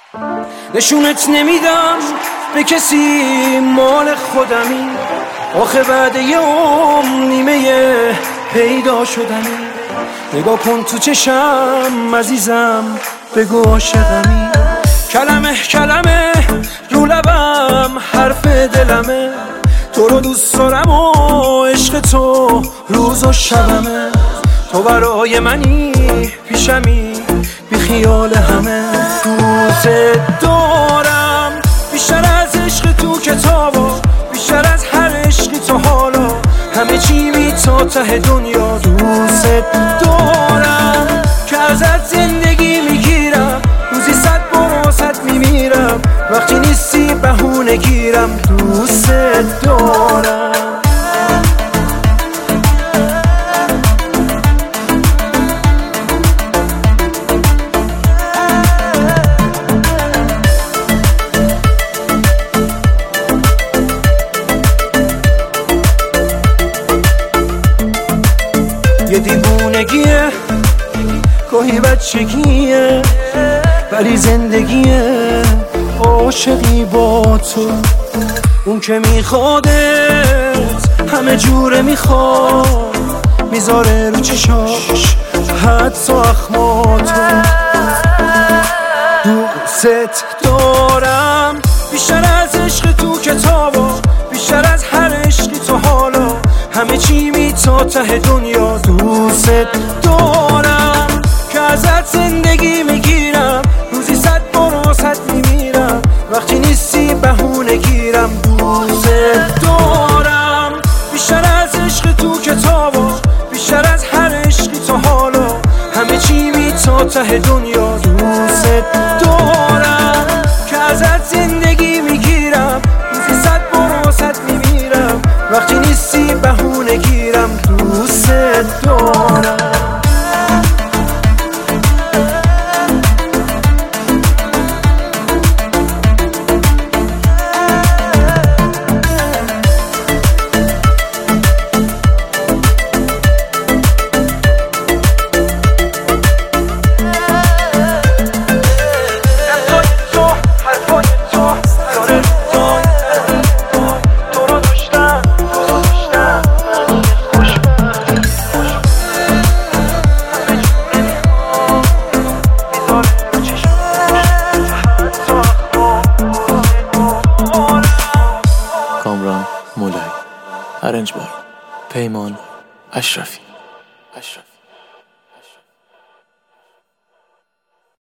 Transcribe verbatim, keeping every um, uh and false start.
نشونت نمیدم به کسی، مال خودمی. آخه بعد یه عمر نیمه پیدا شدنی. نگاه کن تو چشم عزیزم، بگو عاشقمی. کلمه کلمه رو لبم حرف دلمه. تو رو دوست دارم و عشق تو روز و شبمه. تو برای منی پیشمی بی خیال همه. دوست دارم بیشتر از عشق تو کتابا، بیشتر از هر عشقی تو حالا. همه چی می تا ته دنیا. دوست دارم که ازت زندگی میگیرم، روزی صد بار واسط میمیرم. وقتی نیستی بهونه گیرم. دوست دارم یه دیوونگیه، گاهی بچگیه، ولی زندگیه. عاشقی با تو، اون که میخوادت همه جوره میخواد، میذاره رو چشاش حدس و اخماتو. دوست دارم بیشتر از عشق تو کتابا، بیشتر از هر عشقی تو حالا. همه چی می تا ته دنیا. دوست دارم که ازت زندگی میگیرم، روزی صد بار واسط میمیرم. وقتی نیستی بهونه گیرم. دوست دارم بیشتر از عشق تو کتابا، بیشتر از هر عشقی تو حالا. همه چی می تا ته دنیا. دوست دارم که ازت زندگی میگیرم، روزی صد بار واسط میمیرم. وقتی نیستی بهونه گیرم. دوست دارم کامران مولایی. ارنج بای پیمان اشرفی. اشرفی